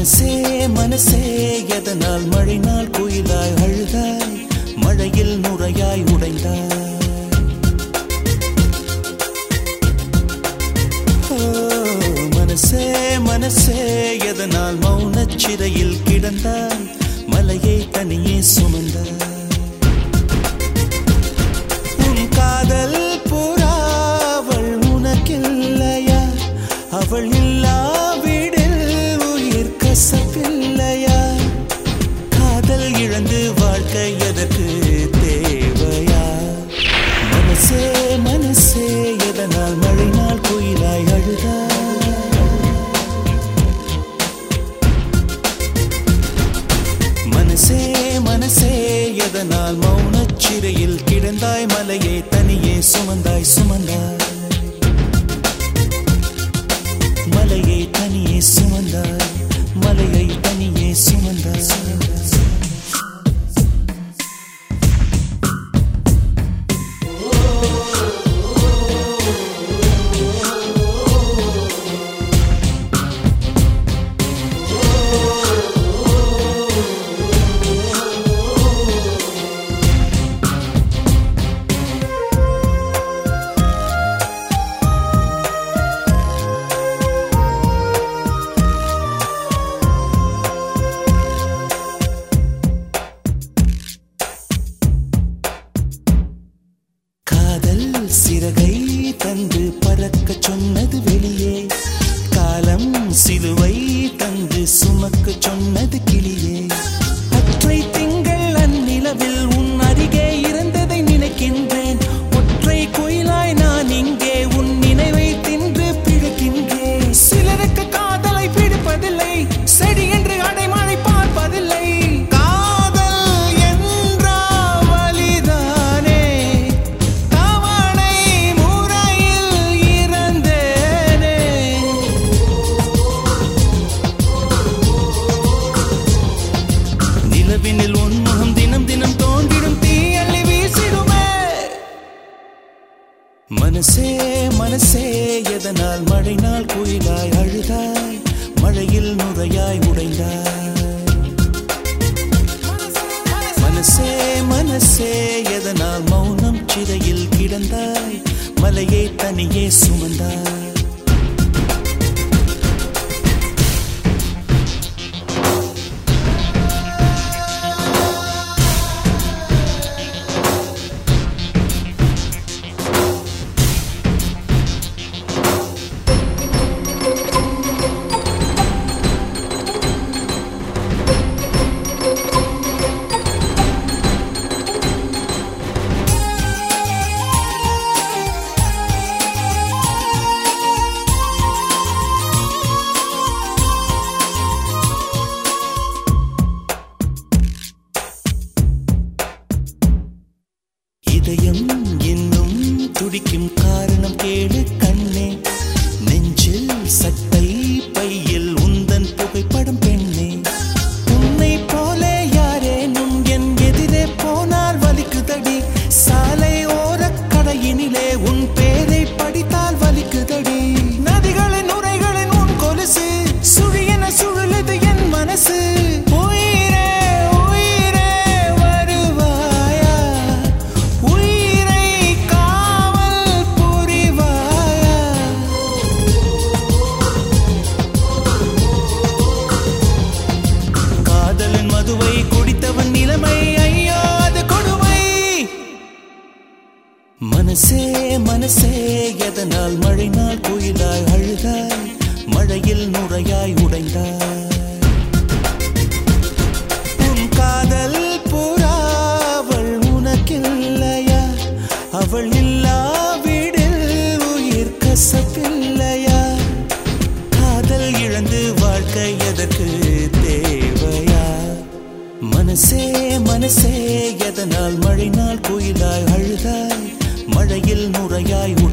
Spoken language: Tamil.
மனசே மனசே எதனால் மழை நாள் குயிலாய் அழுதாய் மழையில் நுரையாய் உடைந்தாய் மனசே மனசே எதனால் மௌனச் சிறையில் கிடந்தாய் மலையை தனியே சுமந்தாய் உன் காதல் புறாவள் உனக்கில்லையா அவள் இல்லாவிடில் உயிர் கசப்பில்லையா காதல் இழந்து வாழ்க்கை எதற்கு தேவையா மனசே மனசே எதனால் மழை நாள் குயிலாய் அழுதாய் மனசே மனசே எதனால் மௌனச் சிறையில் கிடந்தாய் மலையை தனியே சுமந்தாய் சுமந்தாய் மலையை தனியே சுமந்தாய் மலையை தனியே சுமந்தாய் சிறகை தந்து பறக்க சொன்னது வெளியே காலம் சிலுவை தந்து சுமக்க சொன்னது கிளியே அற்றை திங்கள் அந்நிலவில் உன் அருகே இருந்ததை நினைக்கின்றேன் ஒற்றை குயிலாய் நான் இங்கே உன் நினைவை தின்று பிழைக்கின்றேன் சிலருக்கு காதலை பிடிப்பதில்லை செடி என்று அடைமழை பார்ப்பதில்லை மனசே மனசே எதனால் மழை நாள் குயிலாய் அழுதாய் மழையில் நுரையாய் உடைந்தாய் மனசே மனசே எதனால் மௌனம் சிறையில் கிடந்தாய் மலையை தனியே சுமந்தாய் இதயம் இன்னும் துடிக்கும் காரணம் கேளு கண்ணே நெஞ்சில் சட்டை பையில் உந்தன் புகைப்படம் பெண்ணே உன்னை போல யாரேனும் என் எதிரே போனால் வலிக்குதடி சாலை ஓரக் கடையினிலே உன் பேரை படித்தால் வலிக்குதடி நதிகளின் உரைகளின் உன் கொலுசு சுழியென சுழலுது என் மனசு மனசே மனசே எதனால் மழை நாள் குயிலாய் அழுதாய் மழையில் நுரையாய் உடைந்தாய் உன் காதல் புறாவள் உனக்கில்லையா அவள் இல்லாவிடில் உயிர் கசப்பில்லையா காதல் இழந்து வாழ்க்கை எதற்கு தேவையா மனசே மனசே எதனால் மழை நாள் குயிலாய் அழுதாய் மழையில் நுரையாய்